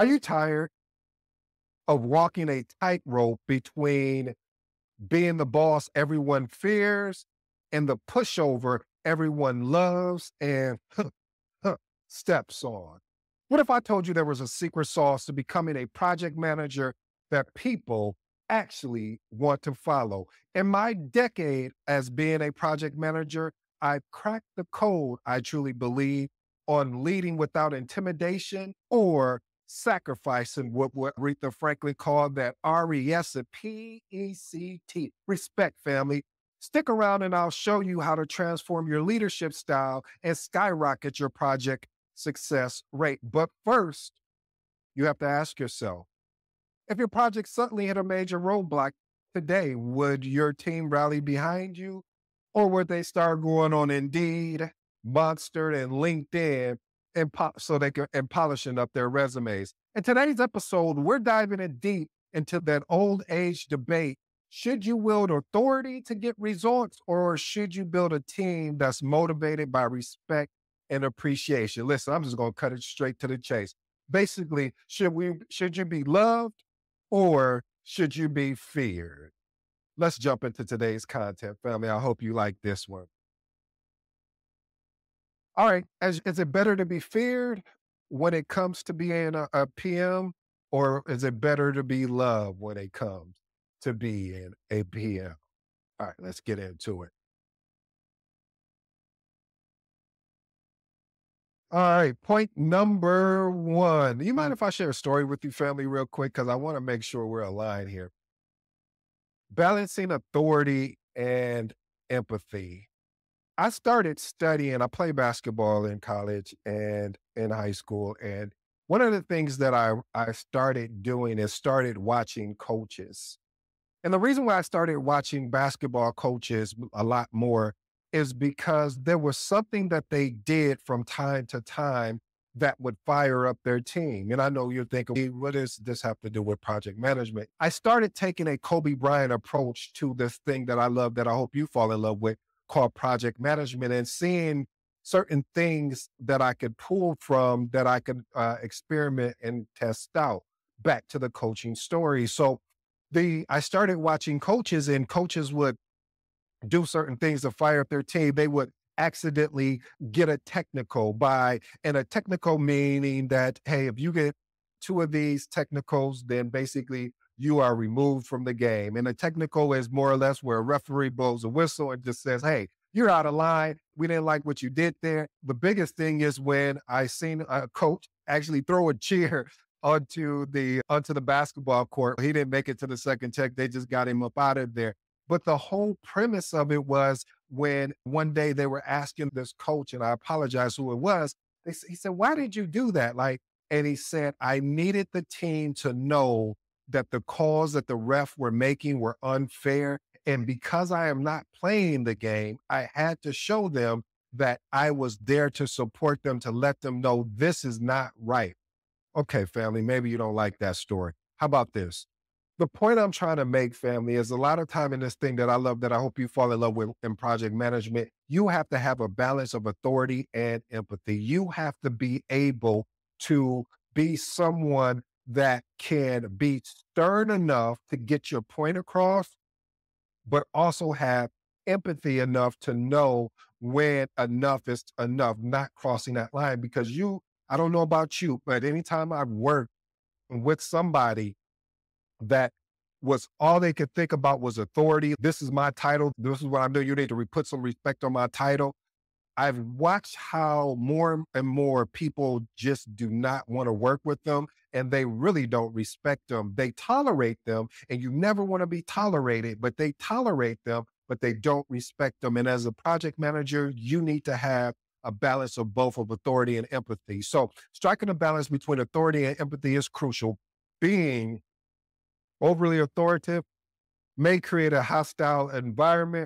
Are you tired of walking a tightrope between being the boss everyone fears and the pushover everyone loves and steps on? What if I told you there was a secret sauce to becoming a project manager that people actually want to follow? In my decade as being a project manager, I've cracked the code, I truly believe, on leading without intimidation or sacrificing what Aretha Franklin called that RESPECT, respect, family. Stick around and I'll show you how to transform your leadership style and skyrocket your project success rate. But first, you have to ask yourself, if your project suddenly hit a major roadblock today, would your team rally behind you? Or would they start going on Indeed, Monster, and LinkedIn so they can and polishing up their resumes? In today's episode, we're diving in deep into that old age debate. Should you wield authority to get results, or should you build a team that's motivated by respect and appreciation? Listen, I'm just going to cut it straight to the chase. Basically, should you be loved or should you be feared? Let's jump into today's content, family. I hope you like this one. All right. Is it better to be feared when it comes to being a PM, or is it better to be loved when it comes to being a PM? All right, let's get into it. All right, point number one. You mind if I share a story with you, family, real quick? Because I want to make sure we're aligned here. Balancing authority and empathy. I started studying, I play basketball in college and in high school. And one of the things that I started doing is started watching coaches. And the reason why I started watching basketball coaches a lot more is because there was something that they did from time to time that would fire up their team. And I know you're thinking, "Hey, what does this have to do with project management?" I started taking a Kobe Bryant approach to this thing that I love, that I hope you fall in love with, called project management, and seeing certain things that I could pull from, that I could experiment and test out. Back to the coaching story. So I started watching coaches, and coaches would do certain things to fire up their team. They would accidentally get a technical and a technical meaning that, hey, if you get two of these technicals, then basically you are removed from the game. And a technical is more or less where a referee blows a whistle and just says, hey, you're out of line. We didn't like what you did there. The biggest thing is when I seen a coach actually throw a chair onto the basketball court. He didn't make it to the second check. They just got him up out of there. But the whole premise of it was, when one day they were asking this coach, and I apologize who it was, he said, why did you do that? And he said, I needed the team to know that the calls that the ref were making were unfair. And because I am not playing the game, I had to show them that I was there to support them, to let them know this is not right. Okay, family, maybe you don't like that story. How about this? The point I'm trying to make, family, is a lot of time in this thing that I love, that I hope you fall in love with in project management, you have to have a balance of authority and empathy. You have to be able to be someone that can be stern enough to get your point across, but also have empathy enough to know when enough is enough, not crossing that line. Because I don't know about you, but anytime I've worked with somebody that was all they could think about was authority, this is my title, this is what I'm doing, you need to put some respect on my title. I've watched how more and more people just do not want to work with them, and they really don't respect them. They tolerate them, and you never want to be tolerated, but they tolerate them, but they don't respect them. And as a project manager, you need to have a balance of both, of authority and empathy. So striking a balance between authority and empathy is crucial. Being overly authoritative may create a hostile environment,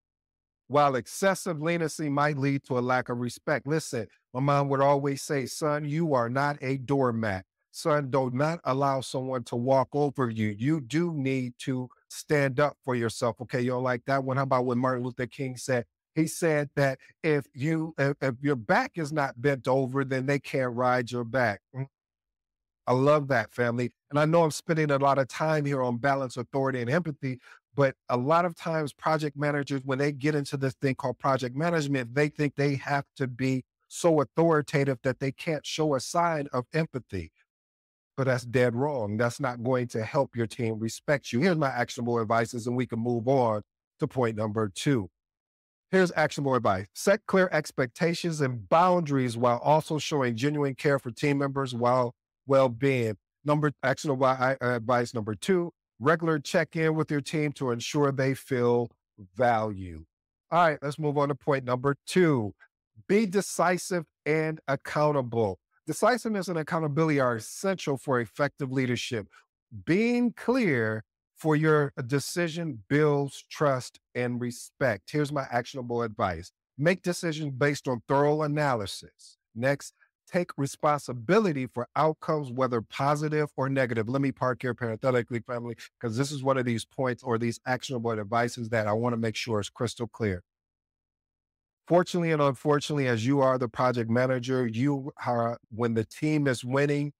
while excessive leniency might lead to a lack of respect. Listen, my mom would always say, son, you are not a doormat. Son, do not allow someone to walk over you. You do need to stand up for yourself. Okay, you don't like that one? How about what Martin Luther King said? He said that if your back is not bent over, then they can't ride your back. I love that, family. And I know I'm spending a lot of time here on balance, authority, and empathy, but a lot of times project managers, when they get into this thing called project management, they think they have to be so authoritative that they can't show a sign of empathy. But that's dead wrong. That's not going to help your team respect you. Here's my actionable advices, and we can move on to point number two. Here's actionable advice. Set clear expectations and boundaries while also showing genuine care for team members while well-being. Actionable advice number two, regular check-in with your team to ensure they feel value. All right, let's move on to point number two. Be decisive and accountable. Decisiveness and accountability are essential for effective leadership. Being clear for your decision builds trust and respect. Here's my actionable advice. Make decisions based on thorough analysis. Next, take responsibility for outcomes, whether positive or negative. Let me park here parenthetically, family, because this is one of these points or these actionable advices that I want to make sure is crystal clear. Fortunately and unfortunately, as you are the project manager, when the team is winning,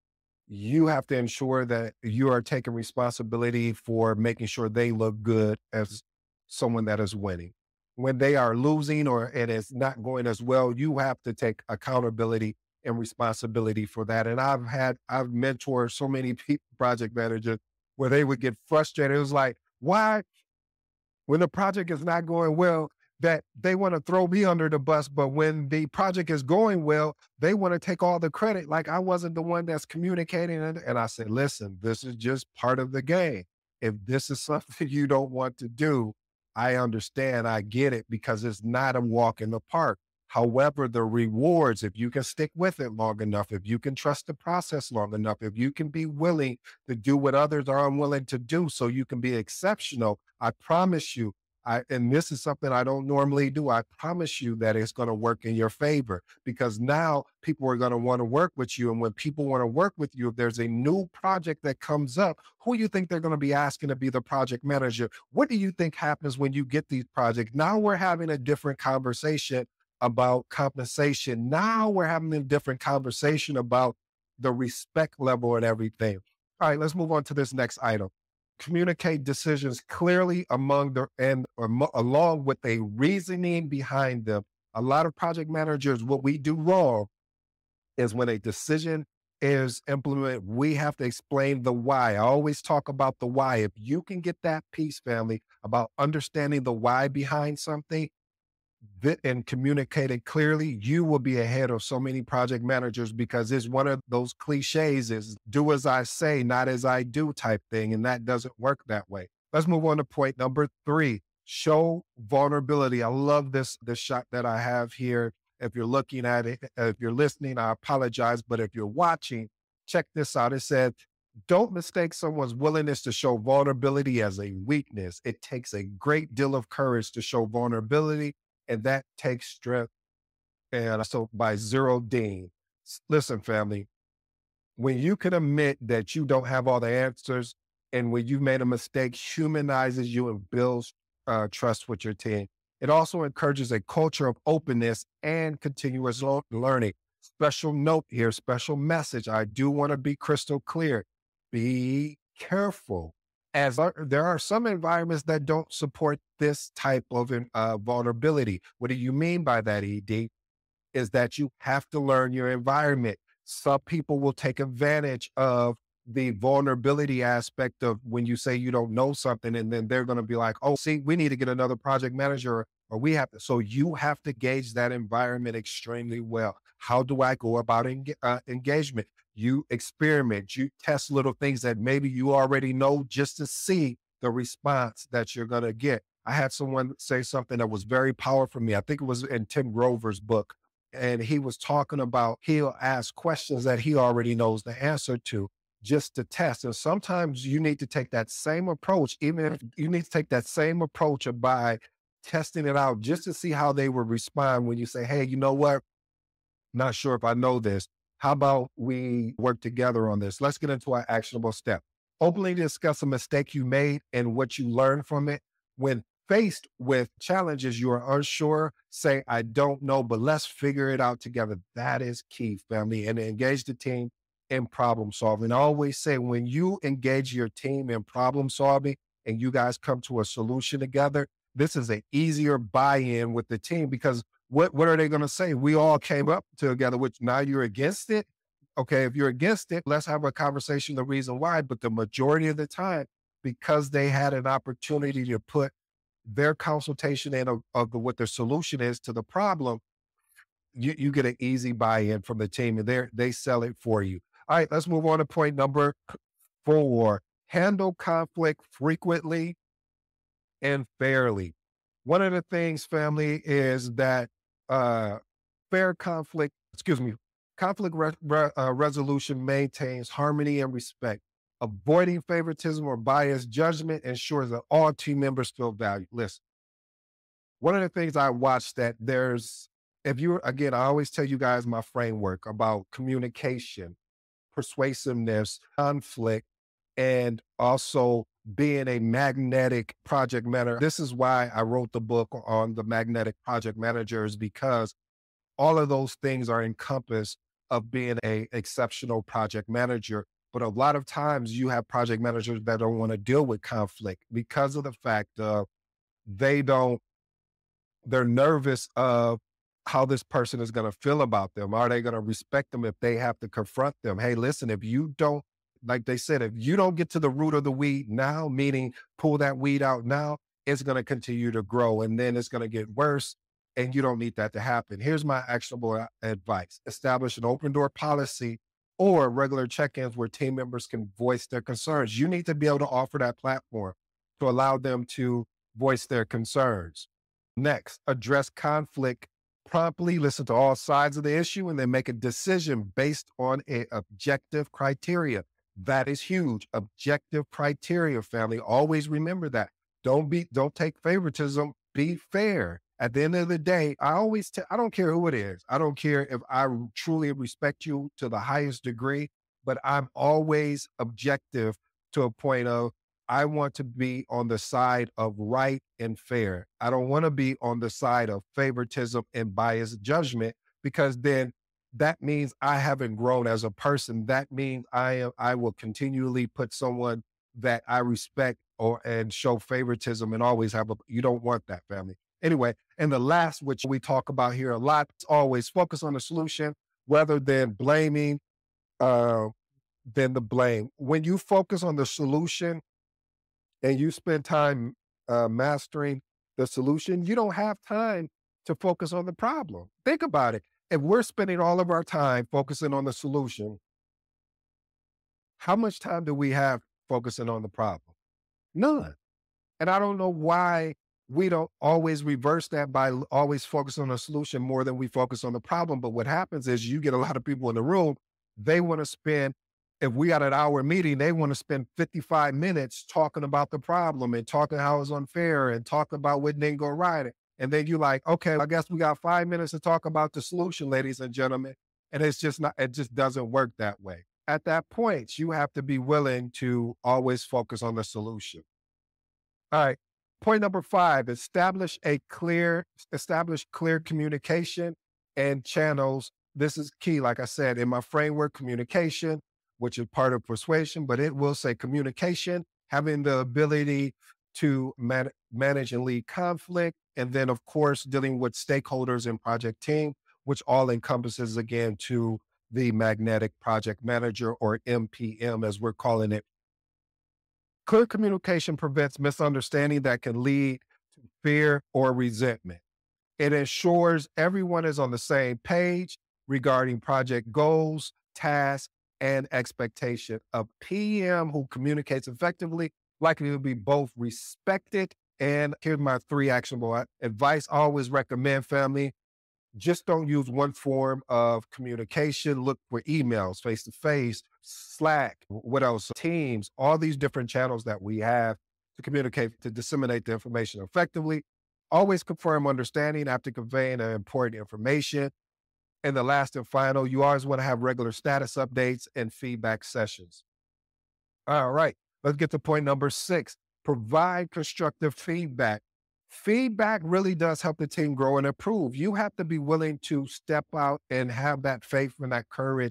you have to ensure that you are taking responsibility for making sure they look good as someone that is winning. When they are losing or and it's not going as well, you have to take accountability and responsibility for that. And I've mentored so many people, project managers, where they would get frustrated. It was like, why, when the project is not going well, that they want to throw me under the bus, but when the project is going well, they want to take all the credit like I wasn't the one that's communicating it. And I said, listen, this is just part of the game. If this is something you don't want to do, I understand, I get it, because it's not a walk in the park. However, the rewards, if you can stick with it long enough, if you can trust the process long enough, if you can be willing to do what others are unwilling to do so you can be exceptional, I promise you, and this is something I don't normally do, I promise you that it's going to work in your favor, because now people are going to want to work with you. And when people want to work with you, if there's a new project that comes up, who do you think they're going to be asking to be the project manager? What do you think happens when you get these projects? Now we're having a different conversation about compensation. Now we're having a different conversation about the respect level and everything. All right, let's move on to this next item. Communicate decisions clearly along with a reasoning behind them. A lot of project managers, what we do wrong is when a decision is implemented, we have to explain the why. I always talk about the why. If you can get that piece, family, about understanding the why behind something, and communicate it clearly, you will be ahead of so many project managers, because it's one of those cliches is do as I say, not as I do type thing. And that doesn't work that way. Let's move on to point number three, show vulnerability. I love this shot that I have here. If you're looking at it, if you're listening, I apologize. But if you're watching, check this out. It said, don't mistake someone's willingness to show vulnerability as a weakness. It takes a great deal of courage to show vulnerability, and that takes strength. And so by Zero Dean, listen, family, when you can admit that you don't have all the answers and when you've made a mistake, humanizes you and builds trust with your team. It also encourages a culture of openness and continuous learning. Special note here, special message. I do want to be crystal clear. Be careful, as there are some environments that don't support this type of vulnerability. What do you mean by that, ED? Is that you have to learn your environment. Some people will take advantage of the vulnerability aspect of when you say you don't know something, and then they're going to be like, oh, see, we need to get another project manager, or we have to. So you have to gauge that environment extremely well. How do I go about engagement? You experiment, you test little things that maybe you already know just to see the response that you're going to get. I had someone say something that was very powerful for me. I think it was in Tim Grover's book. And he was talking about he'll ask questions that he already knows the answer to just to test. And sometimes you need to take that same approach, even if you need to take that same approach by testing it out just to see how they will respond when you say, hey, you know what? Not sure if I know this. How about we work together on this? Let's get into our actionable step. Openly discuss a mistake you made and what you learned from it. When faced with challenges you are unsure, say, I don't know, but let's figure it out together. That is key, family. And engage the team in problem solving. I always say when you engage your team in problem solving and you guys come to a solution together, this is an easier buy-in with the team because what are they going to say? We all came up together, which now you're against it. Okay, if you're against it, let's have a conversation, the reason why. But the majority of the time, because they had an opportunity to put their consultation in of what their solution is to the problem, you get an easy buy-in from the team and they sell it for you. All right, let's move on to point number 4. Handle conflict frequently and fairly. One of the things, family, is that uh, fair conflict, excuse me, resolution maintains harmony and respect. Avoiding favoritism or biased judgment ensures that all team members feel valued. Listen, one of the things I watched that if you, again, I always tell you guys my framework about communication, persuasiveness, conflict, and also being a magnetic project manager. This is why I wrote the book on the magnetic project managers, because all of those things are encompassed of being a exceptional project manager. But a lot of times you have project managers that don't want to deal with conflict because of the fact of they don't they're nervous of how this person is going to feel about them. Are they going to respect them if they have to confront them? Hey, listen, if you don't, like they said, if you don't get to the root of the weed now, meaning pull that weed out now, it's going to continue to grow and then it's going to get worse. And you don't need that to happen. Here's my actionable advice. Establish an open door policy or regular check-ins where team members can voice their concerns. You need to be able to offer that platform to allow them to voice their concerns. Next, address conflict promptly, listen to all sides of the issue, and then make a decision based on an objective criteria. That is huge. Objective criteria, family. Always remember that. Don't take favoritism. Be fair. At the end of the day, I don't care who it is. I don't care if I truly respect you to the highest degree, but I'm always objective to a point of I want to be on the side of right and fair. I don't want to be on the side of favoritism and biased judgment, because then that means I haven't grown as a person. That means I will continually put someone that I respect and show favoritism and always you don't want that, family. Anyway, and the last, which we talk about here a lot, is always focus on the solution rather than blaming, than the blame. When you focus on the solution and you spend time mastering the solution, you don't have time to focus on the problem. Think about it. If we're spending all of our time focusing on the solution, how much time do we have focusing on the problem? None. And I don't know why we don't always reverse that by always focus on the solution more than we focus on the problem. But what happens is you get a lot of people in the room, they want to spend, if we got an hour meeting, they want to spend 55 minutes talking about the problem and talking how it's unfair and talking about what didn't go right. And then you're like, okay, I guess we got 5 minutes to talk about the solution, ladies and gentlemen. And it just doesn't work that way. At that point, you have to be willing to always focus on the solution. All right. Point number 5, establish clear communication and channels. This is key. Like I said, in my framework, communication, which is part of persuasion, but it will say communication, having the ability to manage and lead conflict. And then, of course, dealing with stakeholders and project team, which all encompasses, again, to the magnetic project manager, or MPM, as we're calling it. Clear communication prevents misunderstanding that can lead to fear or resentment. It ensures everyone is on the same page regarding project goals, tasks, and expectation. A PM who communicates effectively likely to be both respected. And here's my 3 actionable advice. I always recommend, family, just don't use one form of communication. Look for emails, face-to-face, Slack, what else? Teams, all these different channels that we have to communicate, to disseminate the information effectively. Always confirm understanding after conveying important information. And the last and final, you always want to have regular status updates and feedback sessions. All right, let's get to point number 6. Provide constructive feedback. Feedback really does help the team grow and improve. You have to be willing to step out and have that faith and that courage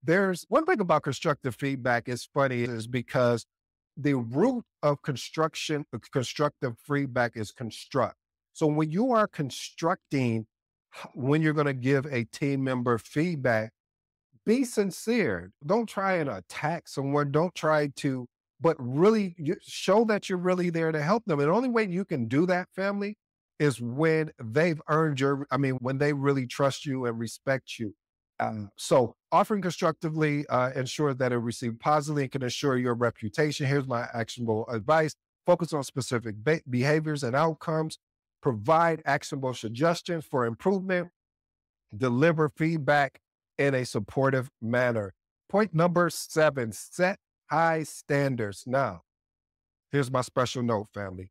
There's one thing about constructive feedback is funny is because the root of constructive feedback is construct. So when you are constructing, when you're going to give a team member feedback, be sincere. Don't try and attack someone. Don't try to, but really show that you're really there to help them. And the only way you can do that, family, is when they've earned when they really trust you and respect you. So offering constructively ensure that it received positively and can ensure your reputation. Here's my actionable advice. Focus on specific behaviors and outcomes. Provide actionable suggestions for improvement. Deliver feedback in a supportive manner. Point number 7, set high standards. Now, here's my special note, family.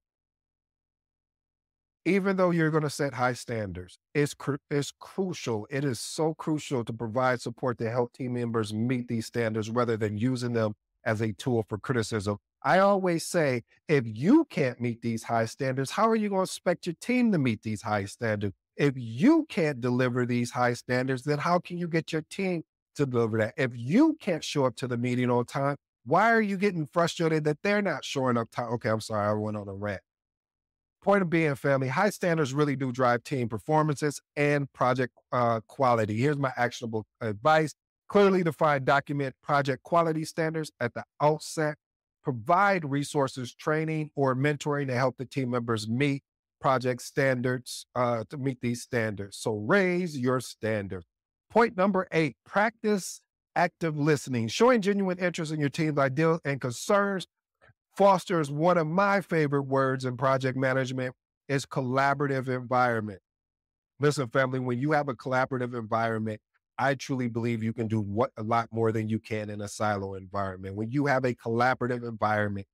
Even though you're going to set high standards, it's crucial. It is so crucial to provide support to help team members meet these standards rather than using them as a tool for criticism. I always say, if you can't meet these high standards, how are you going to expect your team to meet these high standards? If you can't deliver these high standards, then how can you get your team to deliver that? If you can't show up to the meeting on time, why are you getting frustrated that they're not showing up time? Okay, I'm sorry, I went on a rant. Point of being, family, high standards really do drive team performances and project quality. Here's my actionable advice. Clearly define, document project quality standards at the outset. Provide resources, training, or mentoring to help the team members meet project standards, to meet these standards. So raise your standards. Point number 8, practice active listening. Showing genuine interest in your team's ideas and concerns fosters one of my favorite words in project management is collaborative environment. Listen, family, when you have a collaborative environment, I truly believe you can do a lot more than you can in a silo environment. When you have a collaborative environment,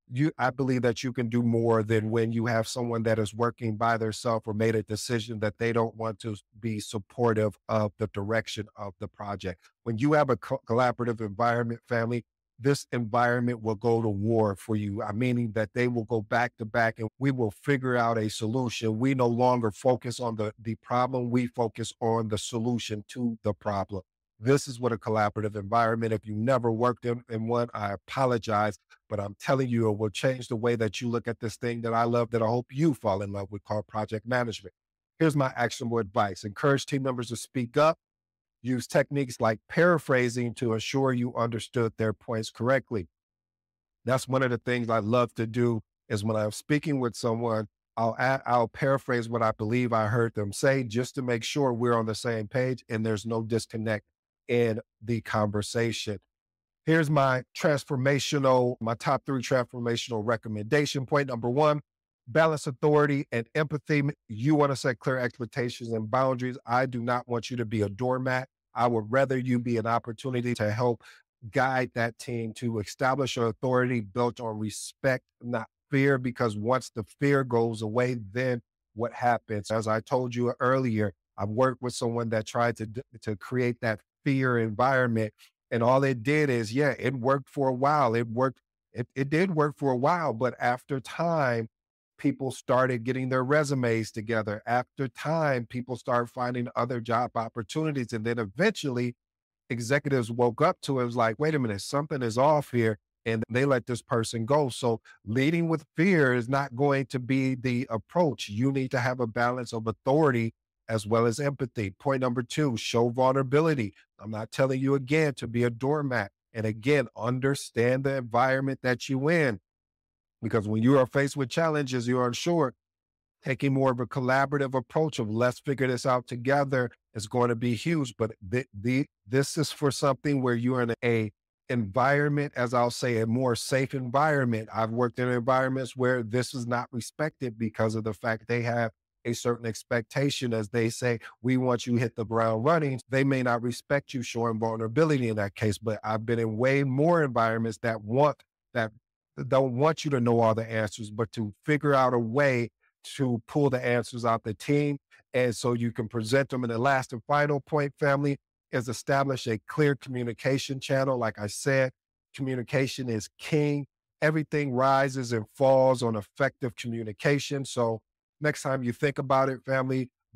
I believe that you can do more than when you have someone that is working by themselves or made a decision that they don't want to be supportive of the direction of the project. When you have a collaborative environment, family, this environment will go to war for you. I meaning that they will go back to back and we will figure out a solution. We no longer focus on the problem. We focus on the solution to the problem. This is what a collaborative environment. If you never worked in one, I apologize, but I'm telling you, it will change the way that you look at this thing that I love, that I hope you fall in love with, called project management. Here's my actionable advice. Encourage team members to speak up. Use techniques like paraphrasing to ensure you understood their points correctly. That's one of the things I love to do is when I'm speaking with someone, I'll paraphrase what I believe I heard them say just to make sure we're on the same page and there's no disconnect in the conversation. Here's my my top 3 transformational recommendation. Point number 1, balance authority and empathy. You want to set clear expectations and boundaries. I do not want you to be a doormat. I would rather you be an opportunity to help guide that team to establish an authority built on respect, not fear, because once the fear goes away, then what happens? As I told you earlier, I've worked with someone that tried to create that fear environment. And all it did is, yeah, it worked for a while. It did work for a while, but after time, people started getting their resumes together. After time, people started finding other job opportunities. And then eventually executives woke up to it, was like, wait a minute, something is off here. And they let this person go. So leading with fear is not going to be the approach. You need to have a balance of authority as well as empathy. Point number 2, show vulnerability. I'm not telling you again to be a doormat. And again, understand the environment that you in. Because when you are faced with challenges, you're unsure, taking more of a collaborative approach of let's figure this out together is going to be huge. But this is for something where you're in a environment, as I'll say, a more safe environment. I've worked in environments where this is not respected because of the fact they have a certain expectation. As they say, we want you to hit the ground running. They may not respect you showing vulnerability in that case, but I've been in way more environments that don't want you to know all the answers, but to figure out a way to pull the answers out the team. And so you can present them. And the last and final point, family, is establish a clear communication channel. Like I said, communication is king. Everything rises and falls on effective communication. So next time you think about it, family,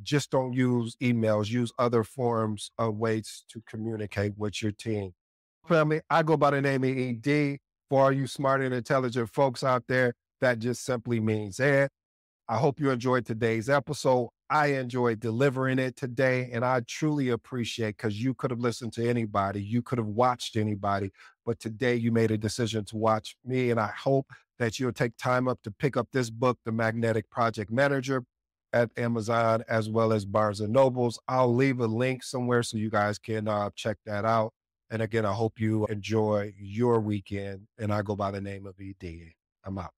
just don't use emails, use other forms of ways to communicate with your team. Family, I go by the name of ED. For all you smart and intelligent folks out there, that just simply means Ed. I hope you enjoyed today's episode. I enjoyed delivering it today, and I truly appreciate because you could have listened to anybody, you could have watched anybody, but today you made a decision to watch me, and I hope that you'll take time up to pick up this book, The Magnetic Project Manager, at Amazon as well as Barnes and Nobles. I'll leave a link somewhere so you guys can check that out. And again, I hope you enjoy your weekend. And I go by the name of ED. I'm out.